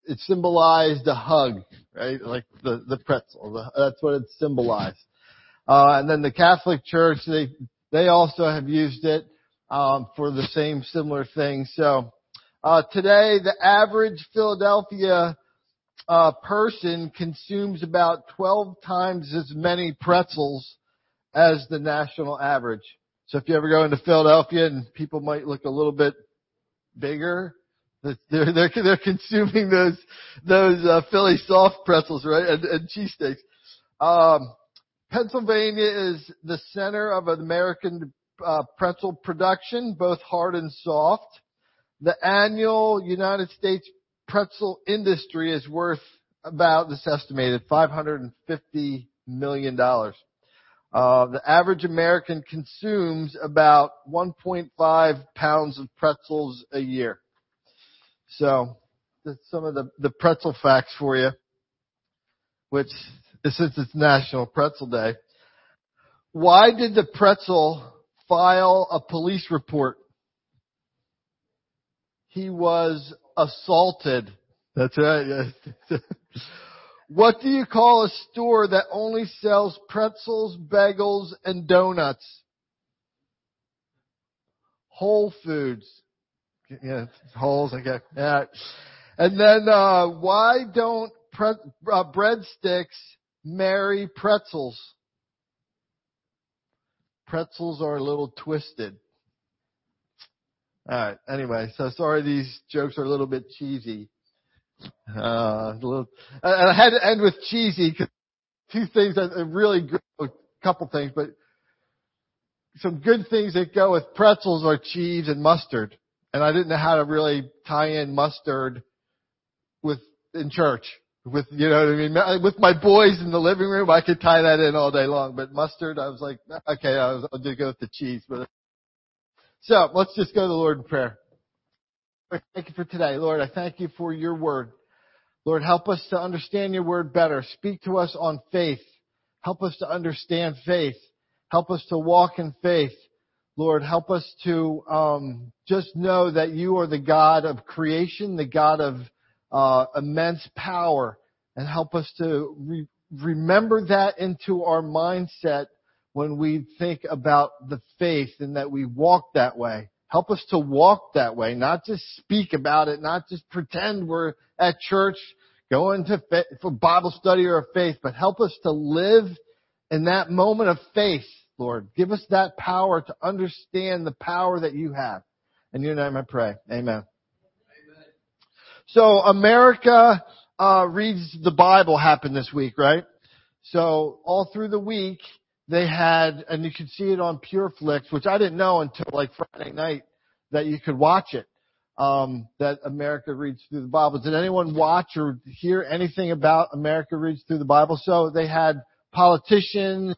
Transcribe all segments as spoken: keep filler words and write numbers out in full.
it symbolized a hug, right? Like the, the pretzel. The, that's what it symbolized. Uh, and then the Catholic Church, they, they also have used it, um, for the same similar thing. So, uh, today the average Philadelphia, uh, person consumes about twelve times as many pretzels as the national average. So if you ever go into Philadelphia and people might look a little bit bigger, they're, they're, they're consuming those, those, uh, Philly soft pretzels, right? And, and cheesesteaks. Um, Pennsylvania is the center of American, uh, pretzel production, both hard and soft. The annual United States pretzel industry is worth about, this estimated, five hundred fifty million dollars. Uh, the average American consumes about one point five pounds of pretzels a year. So, that's some of the, the pretzel facts for you, which, since it's National Pretzel Day. Why did the pretzel file a police report? He was assaulted. That's right. What do you call a store that only sells pretzels, bagels, and donuts? Whole Foods. Yeah, holes, I guess. Yeah. And then, uh, why don't pre- uh, breadsticks marry pretzels? Pretzels are a little twisted. Alright, anyway, so sorry these jokes are a little bit cheesy. Uh, a little, and I had to end with cheesy because two things that are really good, a couple things, but some good things that go with pretzels are cheese and mustard. And I didn't know how to really tie in mustard with, in church. With, you know what I mean? With my boys in the living room, I could tie that in all day long. But mustard, I was like, okay, I was, I'll just go with the cheese. But so let's just go to the Lord in prayer. Lord, thank you for today. Lord, I thank you for your word. Lord, help us to understand your word better. Speak to us on faith. Help us to understand faith. Help us to walk in faith. Lord, help us to um, just know that you are the God of creation, the God of uh, immense power, and help us to re- remember that into our mindset when we think about the faith and that we walk that way. Help us to walk that way, not just speak about it, not just pretend we're at church going to fa- for Bible study or faith, but help us to live in that moment of faith, Lord. Give us that power to understand the power that you have. In your name I pray. Amen. Amen. So America uh reads the Bible happened this week, right? So all through the week, they had, and you could see it on PureFlix, which I didn't know until like Friday night that you could watch it, um, that America Reads Through the Bible. Did anyone watch or hear anything about America Reads Through the Bible? So they had politicians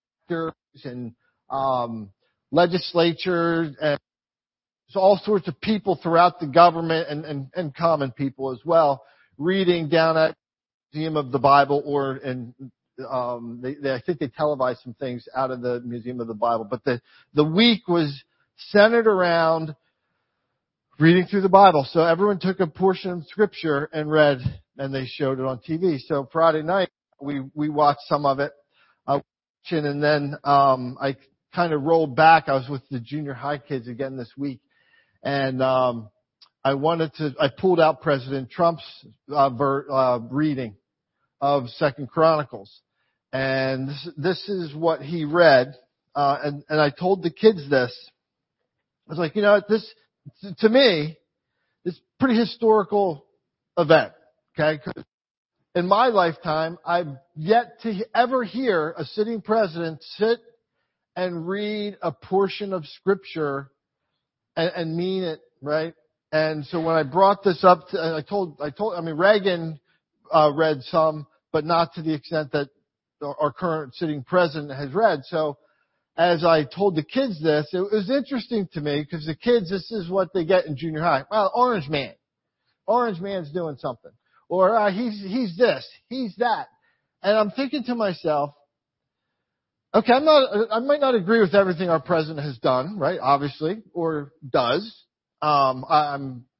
and um, legislatures and all sorts of people throughout the government and, and, and common people as well reading down at the Museum of the Bible or in Um, they, they, I think they televised some things out of the Museum of the Bible, but the, the week was centered around reading through the Bible. So everyone took a portion of scripture and read, and they showed it on T V. So Friday night, we, we watched some of it, uh, and then, um, I kind of rolled back. I was with the junior high kids again this week, and, um, I wanted to, I pulled out President Trump's, uh, ver, uh, reading of Second Chronicles. And this, this is what he read. Uh, and, and I told the kids this. I was like, you know, this, to me, it's a pretty historical event. Okay. 'Cause in my lifetime, I've yet to ever hear a sitting president sit and read a portion of scripture and, and mean it, right? And so when I brought this up, to, I told, I told, I mean, Reagan, uh, read some, but not to the extent that our current sitting president has read. So as I told the kids this, it was interesting to me because the kids, this is what they get in junior high. Well, Orange Man. Orange Man's doing something. Or uh, he's, he's this, he's that. And I'm thinking to myself, okay, I'm not, I might not agree with everything our president has done, right? Obviously, or does. Um, I'm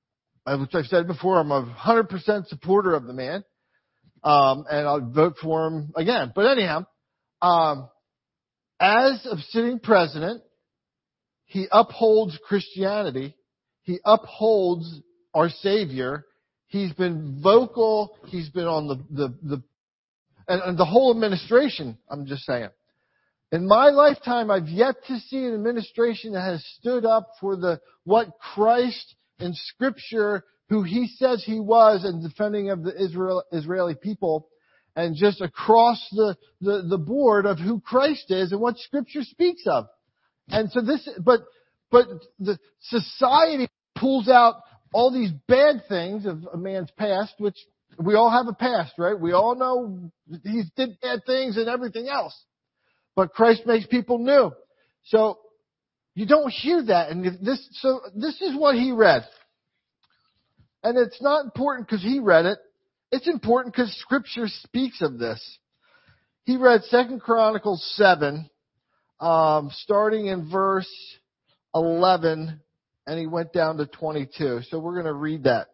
which I've said before, I'm a one hundred percent supporter of the man, um, and I'll vote for him again. But anyhow, um, as a sitting president, he upholds Christianity. He upholds our Savior. He's been vocal. He's been on the, the, the, and, and the whole administration, I'm just saying. In my lifetime, I've yet to see an administration that has stood up for the, what Christ in Scripture, who he says he was, and defending of the Israel, Israeli people, and just across the, the, the board of who Christ is and what Scripture speaks of. And so this, but, but the society pulls out all these bad things of a man's past, which we all have a past, right? We all know he did bad things and everything else. But Christ makes people new. So you don't hear that. And this, so this is what he read. And it's not important because he read it. It's important because Scripture speaks of this. He read Second Chronicles seven, um, starting in verse eleven, and he went down to twenty-two. So we're going to read that.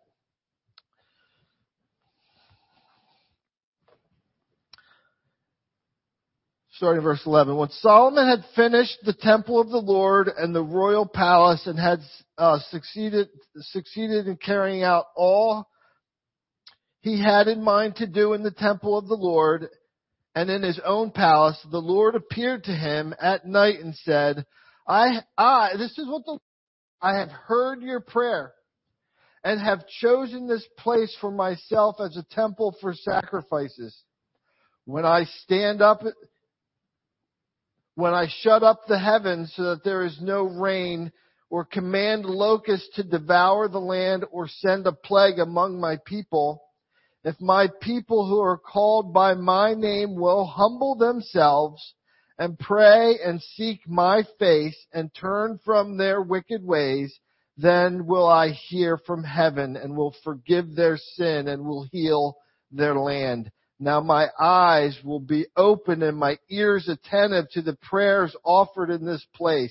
Starting in verse eleven. When Solomon had finished the temple of the Lord and the royal palace and had uh, succeeded succeeded in carrying out all he had in mind to do in the temple of the Lord and in his own palace, the Lord appeared to him at night and said, I, I, this is what the, I have heard your prayer and have chosen this place for myself as a temple for sacrifices. When I stand up, when I shut up the heavens so that there is no rain, or command locusts to devour the land, or send a plague among my people, if my people who are called by my name will humble themselves and pray and seek my face and turn from their wicked ways, then will I hear from heaven and will forgive their sin and will heal their land. Now my eyes will be open and my ears attentive to the prayers offered in this place.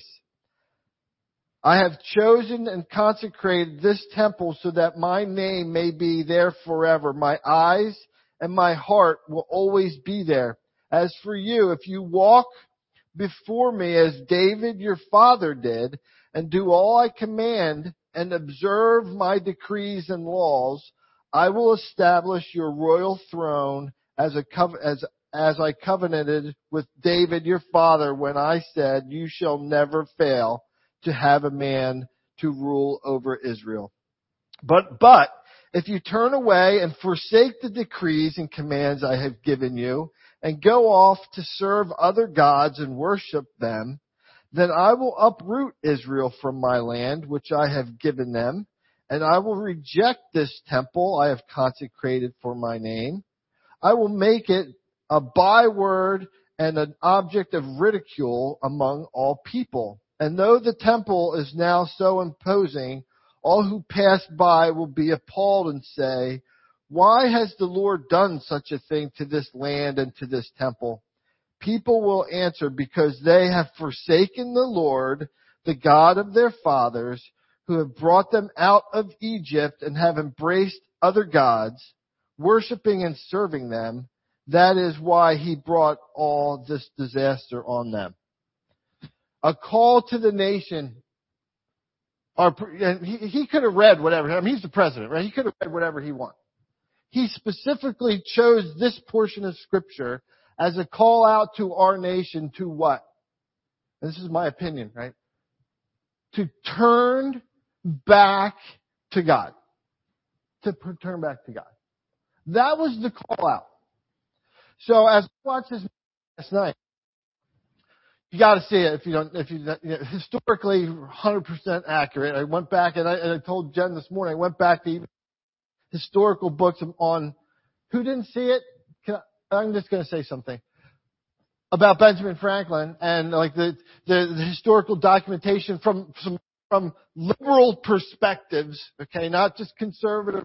I have chosen and consecrated this temple so that my name may be there forever. My eyes and my heart will always be there. As for you, if you walk before me as David your father did, and do all I command and observe my decrees and laws, I will establish your royal throne as a cov- as as I covenanted with David your father when I said, you shall never fail to have a man to rule over Israel. But, but, if you turn away and forsake the decrees and commands I have given you, and go off to serve other gods and worship them, then I will uproot Israel from my land, which I have given them, and I will reject this temple I have consecrated for my name. I will make it a byword and an object of ridicule among all people. And though the temple is now so imposing, all who pass by will be appalled and say, why has the Lord done such a thing to this land and to this temple? People will answer, because they have forsaken the Lord, the God of their fathers, who have brought them out of Egypt, and have embraced other gods, worshiping and serving them. That is why he brought all this disaster on them. A call to the nation. Our, and he, he could have read whatever. I mean, he's the president, right? He could have read whatever he wanted. He specifically chose this portion of Scripture as a call out to our nation to what? And this is my opinion, right? To turn back to God. To turn back to God. That was the call out. So as I watched this last night, you got to see it if you don't. If you, you know, historically one hundred percent accurate. I went back and I, and I told Jen this morning. I went back to even historical books on who didn't see it. Can I, I'm just going to say something about Benjamin Franklin and like the, the the historical documentation from some from liberal perspectives. Okay, not just conservative.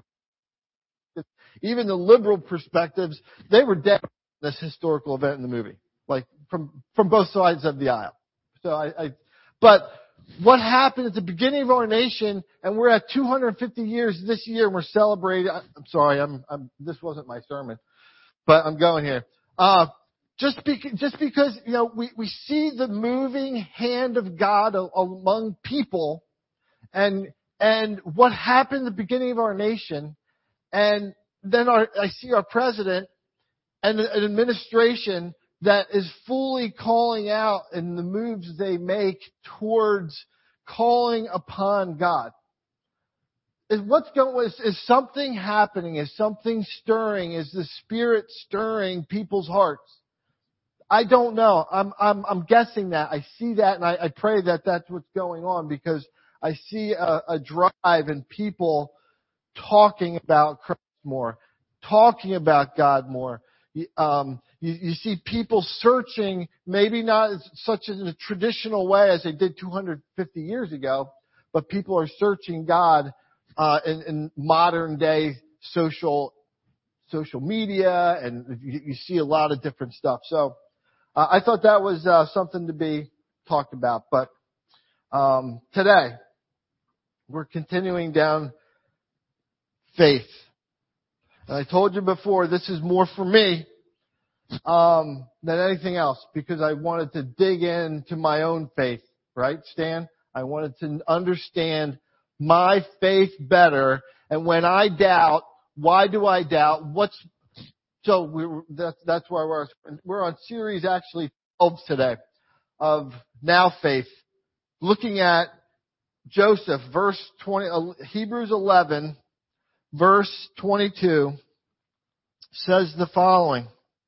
Even the liberal perspectives, they were dead on this historical event in the movie, like from from both sides of the aisle. So I, I but what happened at the beginning of our nation, and we're at two hundred fifty years this year, and we're celebrating. I'm sorry, I'm, I'm, this wasn't my sermon, but I'm going here. Uh, just, bec- just because, you know, we, we see the moving hand of God a- among people, and, and what happened at the beginning of our nation, and then our, I see our president and an administration that is fully calling out in the moves they make towards calling upon God. Is what's going, is, is something happening? Is something stirring? Is the Spirit stirring people's hearts? I don't know. I'm, I'm, I'm guessing that. I see that, and I, I pray that that's what's going on, because I see a, a drive in people talking about Christ more, talking about God more. Um, you, you see people searching, maybe not as such in a traditional way as they did two hundred fifty years ago, but people are searching God uh, in, in modern day social social media, and you, you see a lot of different stuff. So uh, I thought that was uh, something to be talked about. But um, today we're continuing down faith. And I told you before, this is more for me um, than anything else, because I wanted to dig into my own faith, right, Stan? I wanted to understand my faith better. And when I doubt, why do I doubt? What's so we that's that's why we're we're on series actually twelve today of Now Faith, looking at Joseph, verse twenty, Hebrews eleven. Verse twenty-two says the following.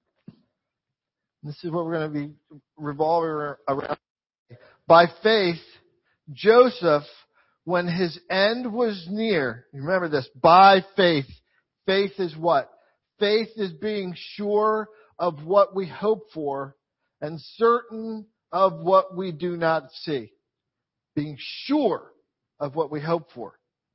This is what we're going to be revolving around. By faith, Joseph, when his end was near, remember this, by faith. Faith is what? Faith is being sure of what we hope for and certain of what we do not see. Being sure of what we hope for.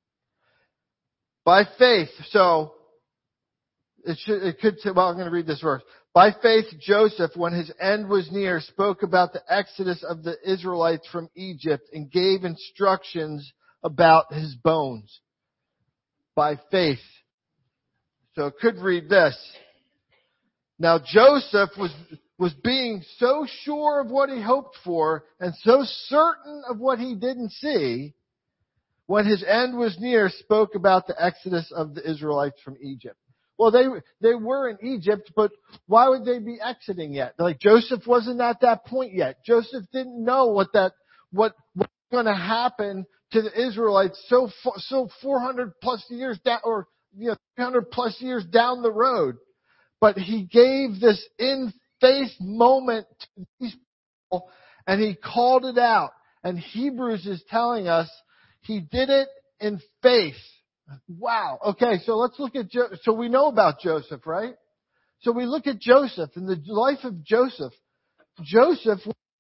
By faith, so it should, it could say, well, I'm going to read this verse. By faith, Joseph, when his end was near, spoke about the exodus of the Israelites from Egypt and gave instructions about his bones. By faith. So it could read this. Now Joseph was, was being so sure of what he hoped for and so certain of what he didn't see, when his end was near, spoke about the exodus of the Israelites from Egypt. Well, they they were in Egypt, but why would they be exiting yet? Like Joseph wasn't at that point yet. Joseph didn't know what that what was going to happen to the Israelites so so four hundred plus years down, or you know three hundred plus years down the road. But he gave this in faith moment to these people, and he called it out. And Hebrews is telling us he did it in faith. Wow. Okay, so let's look at jo- so we know about Joseph, right? So we look at Joseph and the life of Joseph. Joseph,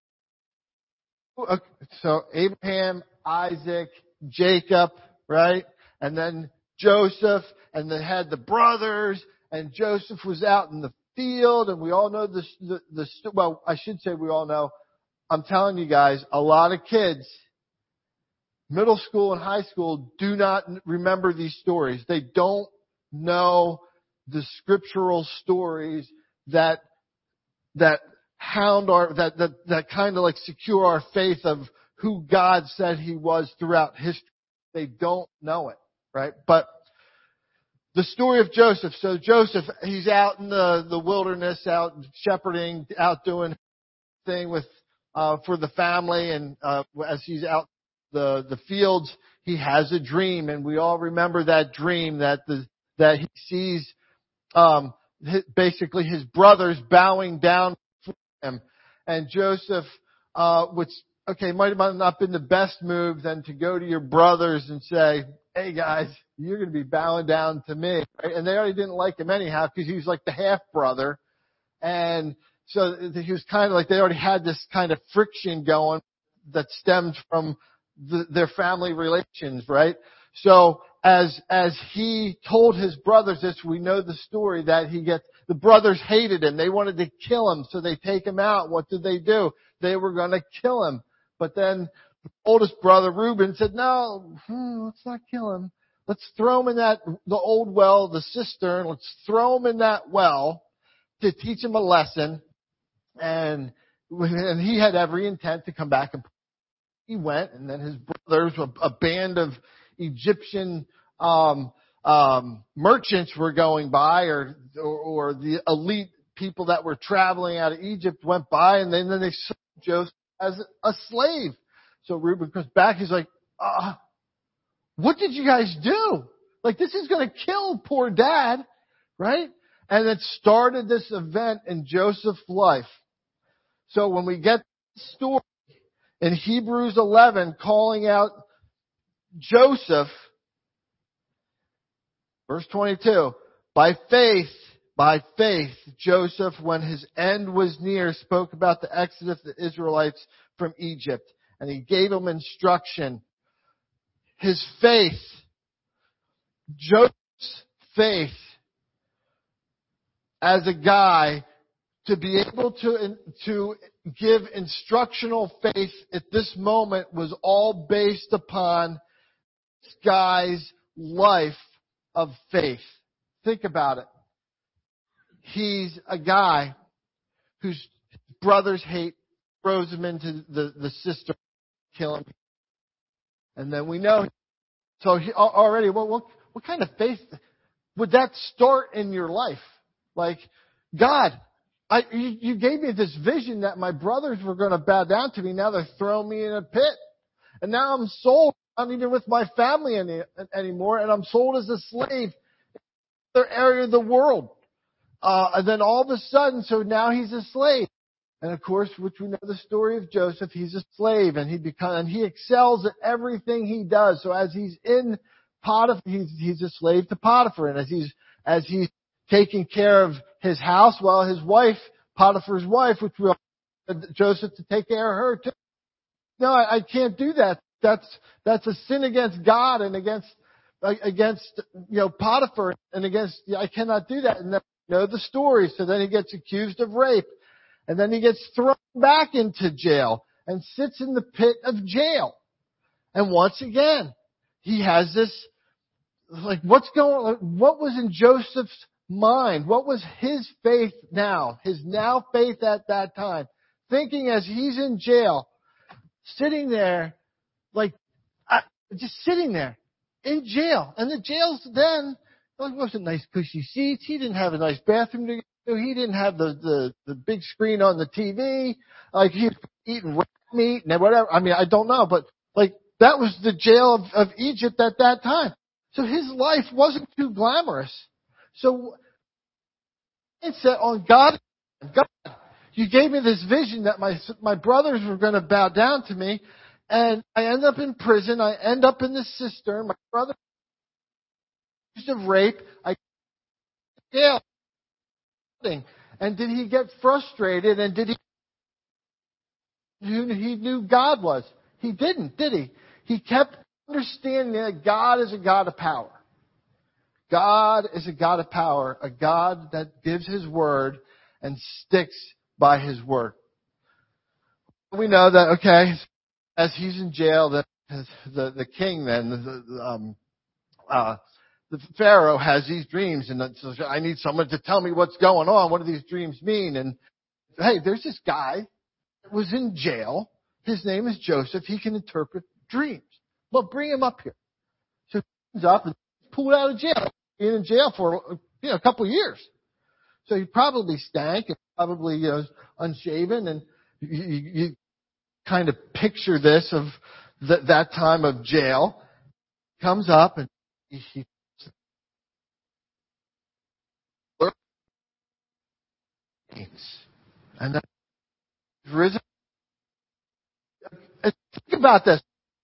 so Abraham, Isaac, Jacob, right? And then Joseph, and they had the brothers, and Joseph was out in the field, and we all know the, the, the well, I should say we all know. I'm telling you guys, a lot of kids, middle school and high school, do not remember these stories. They don't know the scriptural stories that that hound our that that that kind of like secure our faith of who God said He was throughout history. They don't know it, right? But the story of Joseph. So Joseph, he's out in the the wilderness, out shepherding, out doing thing with uh for the family, and uh as he's out the the fields, he has a dream, and we all remember that dream that the that he sees um his, basically his brothers bowing down for him, and Joseph, uh which okay might have not been the best move then to go to your brothers and say, hey guys, you're going to be bowing down to me, right? And they already didn't like him anyhow because he was like the half brother, and so he was kind of like they already had this kind of friction going that stemmed from The, their family relations, right? So as as he told his brothers this, we know the story that he gets, the brothers hated him. They wanted to kill him, so they take him out. What did they do? They were going to kill him. But then Oldest brother, Reuben, said, no, hmm, let's not kill him. Let's throw him in that, the old well, the cistern. Let's throw him in that well to teach him a lesson. And, and he had every intent to come back, and he went, and then his brothers, a, a band of Egyptian, um, um, merchants were going by, or, or, or the elite people that were traveling out of Egypt went by, and then, then they sold Joseph as a slave. So Reuben comes back, he's like, uh, what did you guys do? Like, this is going to kill poor dad, right? And it started this event in Joseph's life. So when we get the story in Hebrews eleven calling out Joseph, verse twenty-two, by faith, by faith, Joseph, when his end was near, spoke about the exodus of the Israelites from Egypt. And he gave them instruction. His faith, Joseph's faith, as a guy, to be able to, to give instructional faith at this moment was all based upon this guy's life of faith. Think about it. He's a guy whose brothers hate, throws him into the, the cistern, kill him. And then we know, so he, already, what, what, what kind of faith would that start in your life? Like, God, I, you, you gave me this vision that my brothers were going to bow down to me. Now they're throwing me in a pit. And now I'm sold. I'm not even with my family any, anymore. And I'm sold as a slave in another area of the world. Uh, and then all of a sudden, so now he's a slave. And of course, which we know the story of Joseph, he's a slave, and he become, and he excels at everything he does. So as he's in Potiphar, he's, he's a slave to Potiphar. And as he's, as he's taking care of his house, well, his wife, Potiphar's wife, which we all Joseph to take care of her too. No, I, I can't do that. That's, that's a sin against God and against, against, you know, Potiphar and against, I cannot do that. And then you know the story. So then he gets accused of rape. And then he gets thrown back into jail and sits in the pit of jail. And once again, he has this, like, what's going on? What was in Joseph's mind? What was his faith now? His now faith at that time. Thinking as he's in jail, sitting there, like, I, just sitting there in jail. And the jails then, it wasn't nice cushy seats. He didn't have a nice bathroom to go to. He didn't have the, the, the big screen on the T V. Like, he was eating rat meat and whatever. I mean, I don't know, but like, that was the jail of, of Egypt at that time. So his life wasn't too glamorous. So it said on God, God, you gave me this vision that my, my brothers were going to bow down to me, and I end up in prison. I end up in the cistern. My brother accused of rape. I jail. And did he get frustrated? And did he who he knew God was? He didn't, did he? He kept understanding that God is a God of power. God is a God of power, a God that gives His word and sticks by His word. We know that, okay, as he's in jail, the the, the king then, the, um, uh, the Pharaoh has these dreams, and says, I need someone to tell me what's going on. What do these dreams mean? And hey, there's this guy that was in jail. His name is Joseph. He can interpret dreams. Well, bring him up here. So he comes up and pulled out of jail. Been in jail for you know a couple of years. So he probably stank and probably you know unshaven, and you, you, you kind of picture this of th- that time of jail. Comes up and he, he and then risen. And think about this.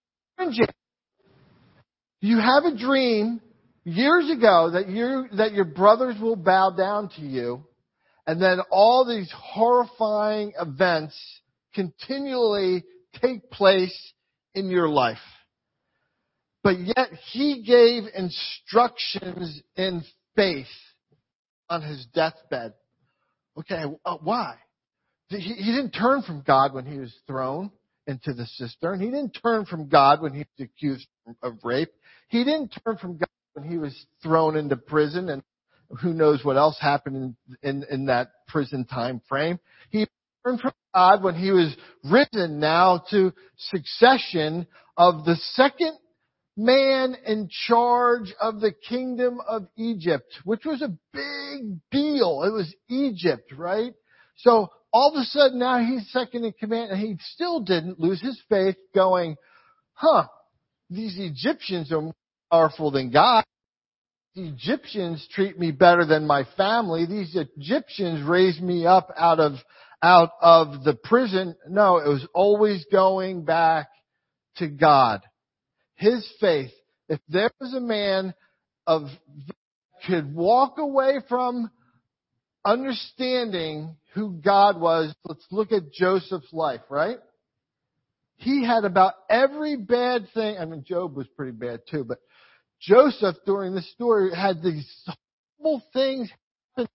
You have a dream years ago that you that your brothers will bow down to you, and then all these horrifying events continually take place in your life. But yet he gave instructions in faith on his deathbed. Okay, uh, why? He, he didn't turn from God when he was thrown. into the cistern. He didn't turn from God when he was accused of rape. He didn't turn from God when he was thrown into prison, and who knows what else happened in, in, in that prison time frame. He turned from God when he was risen now to succession of the second man in charge of the kingdom of Egypt, which was a big deal. It was Egypt, right? So all of a sudden now he's second in command, and he still didn't lose his faith, going, huh, these Egyptians are more powerful than God. The Egyptians treat me better than my family. These Egyptians raised me up out of, out of the prison. No, it was always going back to God. His faith. If there was a man of could walk away from understanding who God was, let's look at Joseph's life, right? He had about every bad thing. I mean, Job was pretty bad too, but Joseph during this story had these horrible things happen,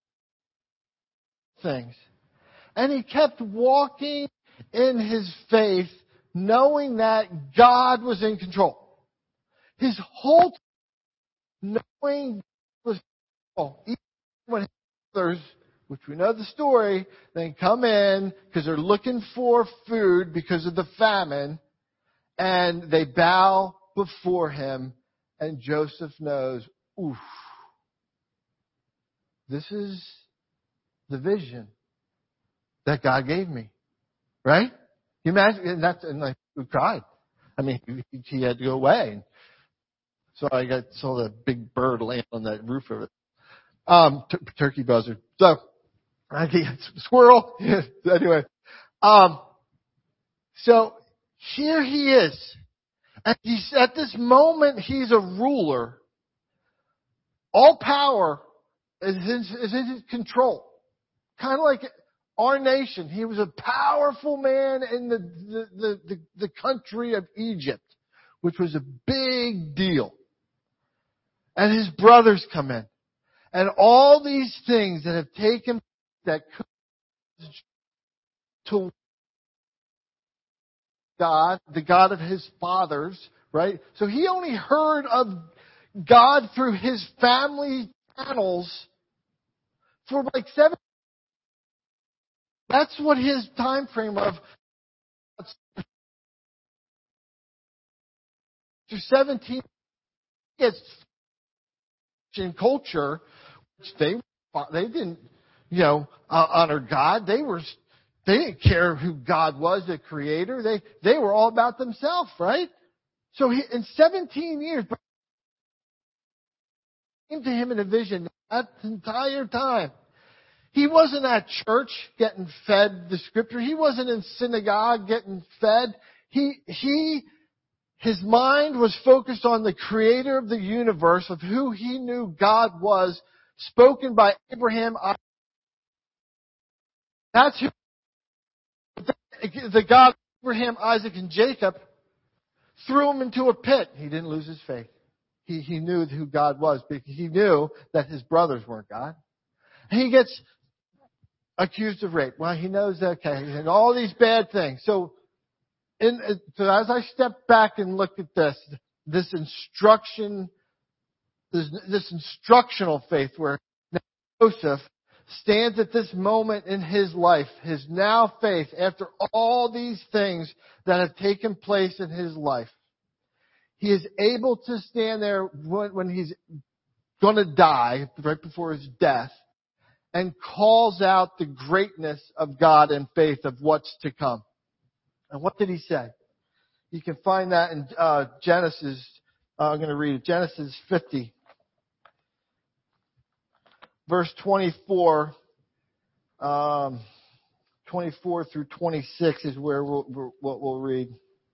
things. And he kept walking in his faith, knowing that God was in control. His whole time, knowing God was in control. Even when his brothers, which we know the story, then come in because they're looking for food because of the famine, and they bow before him, and Joseph knows, oof, this is the vision that God gave me. Right? You imagine, and that's, and like, we cried. I mean, he, he had to go away. So I got, saw that big bird land on that roof of it. Um, t- turkey buzzard. So, I get squirrel. Anyway. Um, so here he is. And he's, at this moment, he's a ruler. All power is in, is in his control. Kind of like our nation. He was a powerful man in the, the, the, the, the country of Egypt, which was a big deal. And his brothers come in. And all these things that have taken that could to God, the God of his fathers, right? So he only heard of God through his family channels for like seven. That's what his time frame of to seventeen gets in culture, which they they didn't, you know, uh, honor God. They were they didn't care who God was, the Creator. They they were all about themselves, right? So he, in seventeen years, came to him in a vision that entire time. He wasn't at church getting fed the scripture. He wasn't in synagogue getting fed. He, he, his mind was focused on the creator of the universe, of who he knew God was, spoken by Abraham. That's who, the God of Abraham, Isaac, and Jacob threw him into a pit. He didn't lose his faith. He, he knew who God was, because he knew that his brothers weren't God. He gets accused of rape. Well, he knows that, okay, and all these bad things. So, in, so as I step back and look at this, this instruction, this, this instructional faith where Joseph stands at this moment in his life, his now faith, after all these things that have taken place in his life. He is able to stand there when, when he's going to die, right before his death, and calls out the greatness of God and faith of what's to come. And what did he say? You can find that in uh, Genesis. Uh, I'm going to read it. Genesis fifty, verse twenty-four. Um, twenty-four through twenty-six is where we'll, we'll, what we'll read.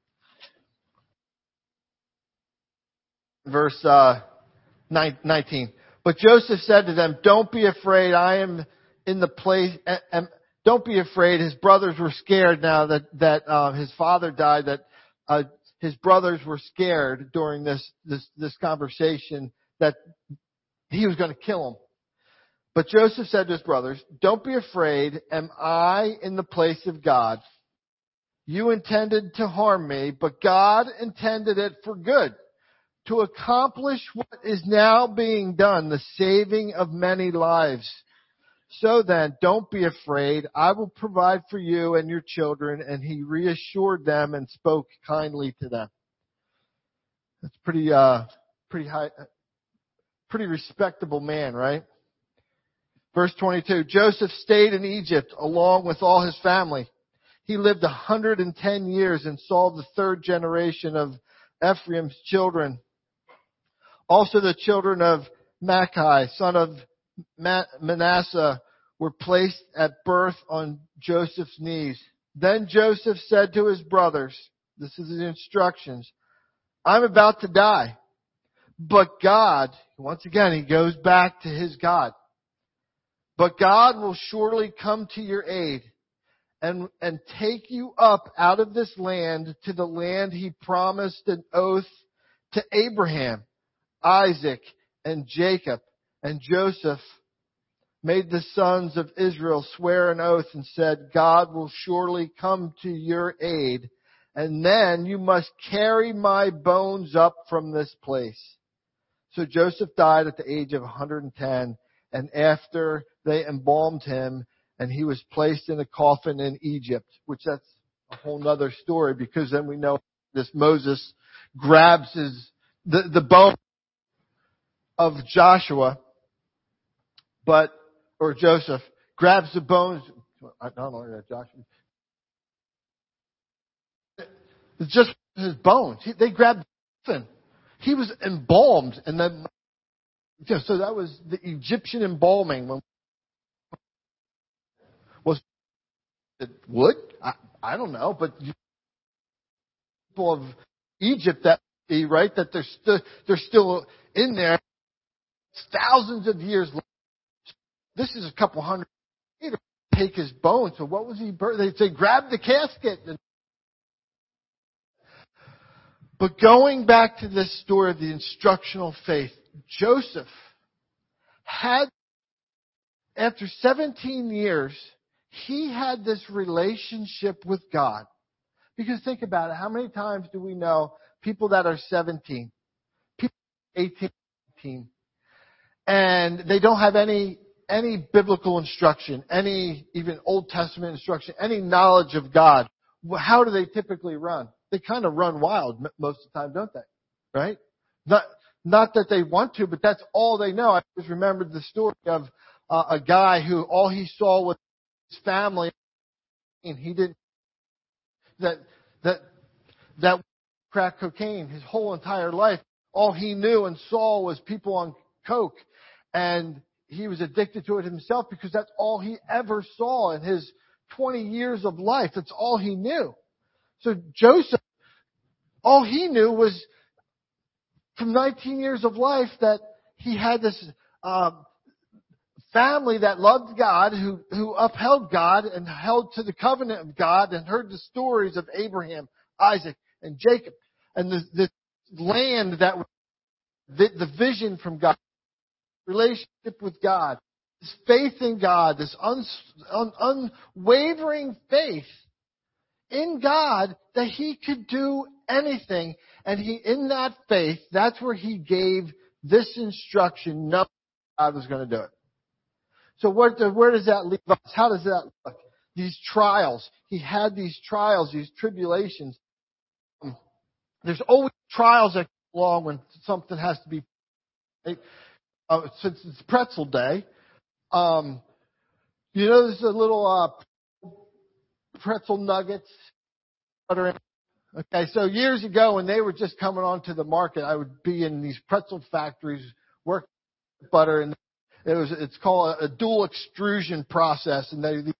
Verse uh, nineteen. But Joseph said to them, "Don't be afraid. I am in the place. Am, don't be afraid." His brothers were scared now that that uh, his father died. That uh, his brothers were scared during this this this conversation that he was going to kill him. But Joseph said to his brothers, "Don't be afraid. Am I in the place of God? You intended to harm me, but God intended it for good, to accomplish what is now being done, the saving of many lives. So then, don't be afraid. I will provide for you and your children." And he reassured them and spoke kindly to them. That's pretty, uh, pretty high, pretty respectable man, right? Verse twenty-two, Joseph stayed in Egypt along with all his family. He lived one hundred ten years and saw the third generation of Ephraim's children. Also the children of Machai, son of Manasseh, were placed at birth on Joseph's knees. Then Joseph said to his brothers, this is the instructions, "I'm about to die, but God," once again he goes back to his God, "but God will surely come to your aid and, and take you up out of this land to the land he promised an oath to Abraham, Isaac, and Jacob." And Joseph made the sons of Israel swear an oath and said, "God will surely come to your aid, and then you must carry my bones up from this place." So Joseph died at the age of one hundred ten, and after they embalmed him, and he was placed in a coffin in Egypt, which that's a whole other story, because then we know this Moses grabs his, the, the bone of Joshua, but, or Joseph, grabs the bones, I don't know that Joshua, it's just his bones. He, they grabbed the coffin. He was embalmed, and then, you know, so that was the Egyptian embalming. When, was it wood? I, I don't know, but people of Egypt, that be right, that they're still they're still in there thousands of years later. This is a couple hundred years later. Take his bones. So what was he buried? They say grab the casket. But going back to this story of the instructional faith, Joseph had, after seventeen years, he had this relationship with God. Because think about it, how many times do we know people that are seventeen, people eighteen, nineteen, and they don't have any any biblical instruction, any even Old Testament instruction, any knowledge of God? How do they typically run? They kind of run wild most of the time, don't they? Right? Not not that they want to, but that's all they know. I just remembered the story of uh, a guy who all he saw was his family, and he didn't that that that crack cocaine his whole entire life. All he knew and saw was people on coke, and he was addicted to it himself because that's all he ever saw in his twenty years of life. That's all he knew. So Joseph, all he knew was from nineteen years of life that he had this um, family that loved God, who, who upheld God and held to the covenant of God, and heard the stories of Abraham, Isaac, and Jacob, and the, the land that was the, the vision from God, relationship with God, this faith in God, this un, un, unwavering faith in God that he could do anything. And he, in that faith, that's where he gave this instruction, knowing God was going to do it. So where, where does that leave us? How does that look? These trials. He had these trials, these tribulations. There's always trials that come along when something has to be, uh, since it's pretzel day. Um, you know, there's a little, uh, pretzel nuggets. Okay, so years ago when they were just coming onto the market, I would be in these pretzel factories working with butter, and it was it's called a, a dual extrusion process, and they. And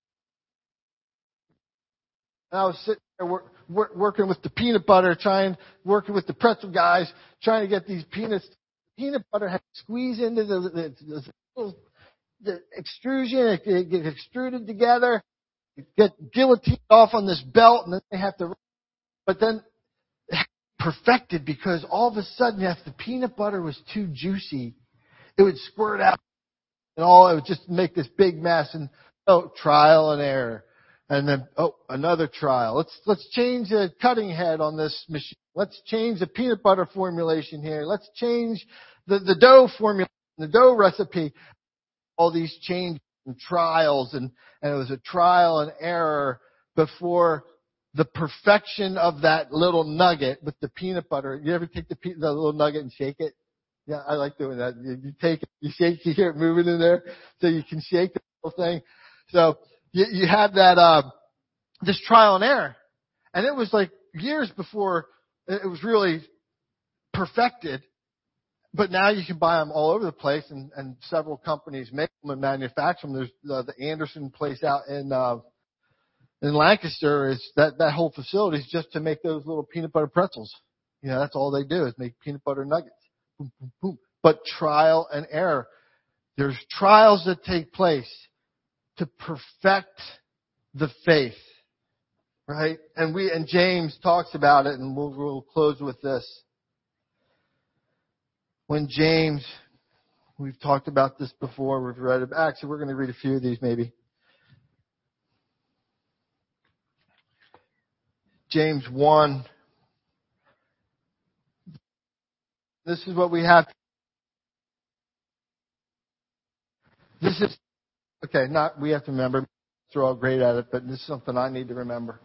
I was sitting there work, work, working with the peanut butter, trying working with the pretzel guys, trying to get these peanuts. Peanut butter had to squeeze into the, the, the, the extrusion, it, it gets extruded together, get guillotined off on this belt, and then they have to. But then perfected, because all of a sudden, if the peanut butter was too juicy, it would squirt out, and all it would just make this big mess. And so trial and error, And then, oh, another trial. Let's, let's change the cutting head on this machine. Let's change the peanut butter formulation here. Let's change the, the dough formula, the dough recipe. All these changes and trials, and, and it was a trial and error before the perfection of that little nugget with the peanut butter. You ever take the, pe- the little nugget and shake it? Yeah, I like doing that. You, you take it, you shake, you hear it moving in there, so you can shake the whole thing. So you, you have that, uh, this trial and error. And it was like years before it was really perfected. But now you can buy them all over the place, and, and several companies make them and manufacture them. There's uh, the Anderson place out in, uh, in Lancaster is that, that whole facility is just to make those little peanut butter pretzels. You know, that's all they do is make peanut butter nuggets. Boom, boom, boom. But trial and error. There's trials that take place to perfect the faith. Right? And we, and James talks about it, and we'll, we'll close with this. When James, we've talked about this before, we've read it. Actually, we're going to read a few of these maybe. James one. This is what we have. This is, okay, not, we have to remember. They're all great at it, but this is something I need to remember.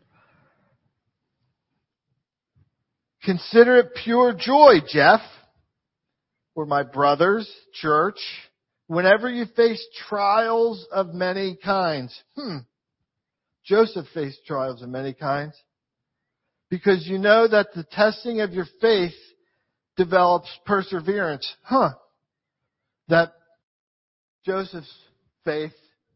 Consider it pure joy, Jeff, or my brothers, church, whenever you face trials of many kinds. Hmm. Joseph faced trials of many kinds. Because you know that the testing of your faith develops perseverance. Huh. That Joseph's faith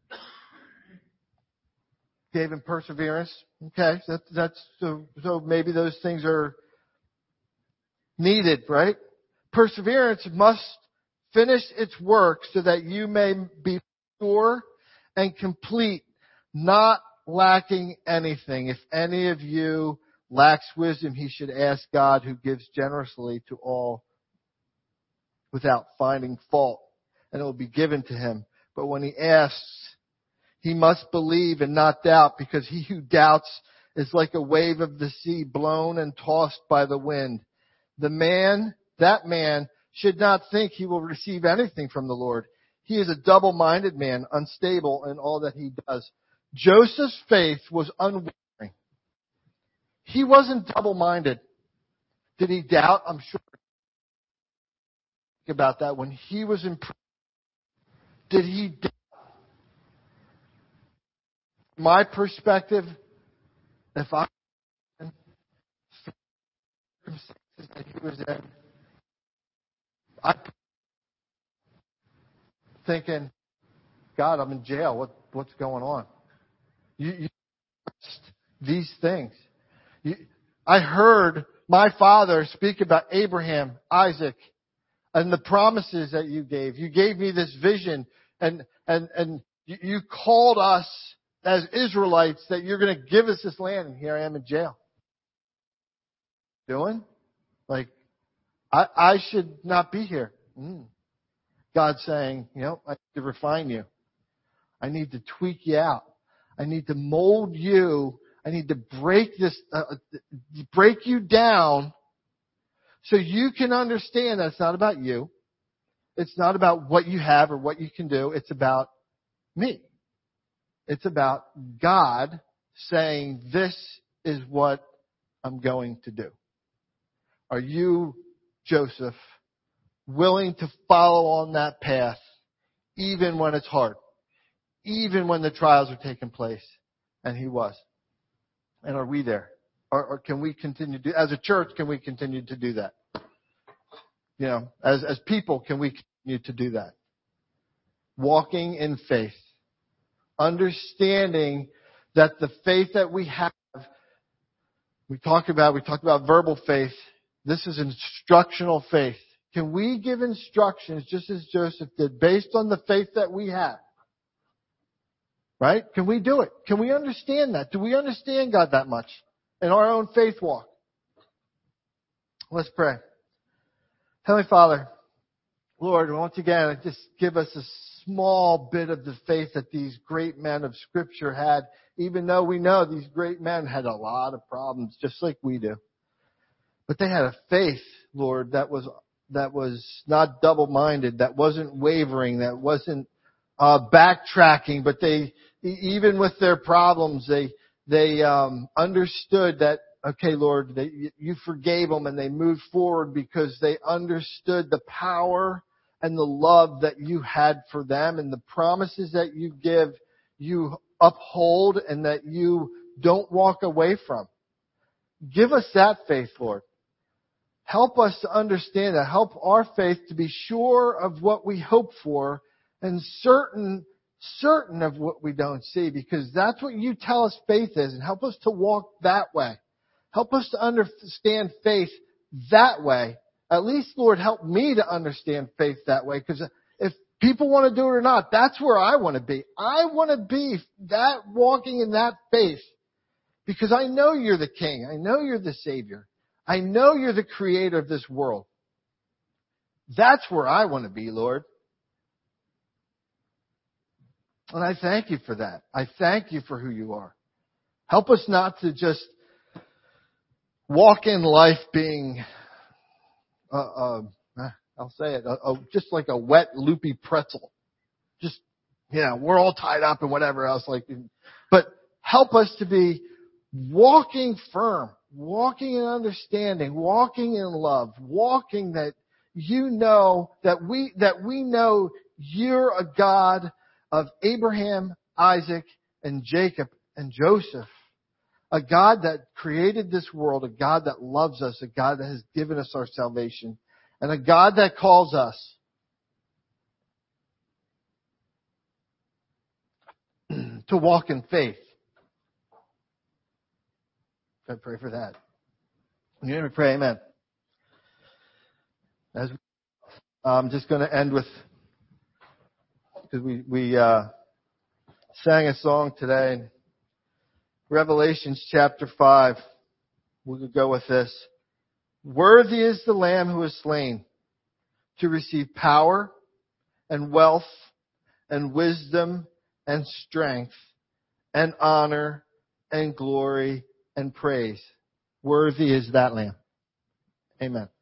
gave him perseverance. Okay. That, that's, so, so maybe those things are needed, right? Perseverance must finish its work so that you may be pure and complete, not lacking anything. If any of you lacks wisdom, he should ask God, who gives generously to all without finding fault, and it will be given to him. But when he asks, he must believe and not doubt, because he who doubts is like a wave of the sea blown and tossed by the wind. The man, that man, should not think he will receive anything from the Lord. He is a double-minded man, unstable in all that he does. Joseph's faith was unwavering. He wasn't double-minded. Did he doubt? I'm sure. Think about that. When he was in prison, did he doubt? My perspective, if I circumstances that he was in, I thinking, God, I'm in jail. What what's going on? You, you these things. You, I heard my father speak about Abraham, Isaac, and the promises that you gave. You gave me this vision, and and and you, you called us as Israelites that you're going to give us this land, and here I am in jail. Doing? Like, I, I should not be here. Mm. God's saying, you know, I need to refine you. I need to tweak you out. I need to mold you. I need to break this, uh, break you down so you can understand that it's not about you. It's not about what you have or what you can do. It's about me. It's about God saying, this is what I'm going to do. Are you, Joseph, willing to follow on that path even when it's hard? Even when the trials are taking place? And he was. And are we there? Or, or can we continue to, as a church, can we continue to do that? You know, as, as people, can we continue to do that? Walking in faith. Understanding that the faith that we have, we talked about, we talked about verbal faith. This is instructional faith. Can we give instructions just as Joseph did based on the faith that we have? Right? Can we do it? Can we understand that? Do we understand God that much in our own faith walk? Let's pray. Heavenly Father, Lord, once again, just give us a small bit of the faith that these great men of Scripture had, even though we know these great men had a lot of problems, just like we do. But they had a faith, Lord, that was that was not double-minded, that wasn't wavering, that wasn't uh, backtracking, but they, even with their problems, they they um, understood that, okay, Lord, they, you forgave them, and they moved forward because they understood the power and the love that you had for them, and the promises that you give, you uphold, and that you don't walk away from. Give us that faith, Lord. Help us to understand that. Help our faith to be sure of what we hope for and certain, certain of what we don't see, because that's what you tell us faith is, and help us to walk that way. Help us to understand faith that way. At least, Lord, help me to understand faith that way, because if people want to do it or not, that's where I want to be. I want to be that, walking in that faith, because I know you're the King. I know you're the Savior. I know you're the creator of this world. That's where I want to be, Lord. And I thank you for that. I thank you for who you are. Help us not to just walk in life being, uh, uh, I'll say it, uh, uh, just like a wet, loopy pretzel. Just, you know, we're all tied up and whatever else. Like, but help us to be walking firm, walking in understanding, walking in love, walking that you know that we that we know you're a God of Abraham, Isaac, and Jacob and Joseph. A God that created this world, a God that loves us, a God that has given us our salvation, and a God that calls us to walk in faith. I pray for that. You hear me pray, amen. As I'm just going to end with, because we we uh, sang a song today, Revelations chapter five. We could go with this. Worthy is the Lamb who is slain to receive power and wealth and wisdom and strength and honor and glory and praise. Worthy is that Lamb. Amen.